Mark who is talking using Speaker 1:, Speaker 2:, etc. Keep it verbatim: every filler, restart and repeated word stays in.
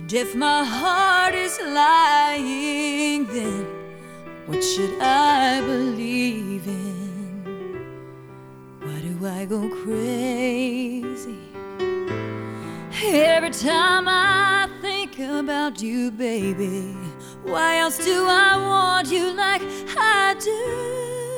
Speaker 1: And if my heart is lying, then what should I believe in? Why do I go crazy every time I think about you, baby? Why else do I want you like I do?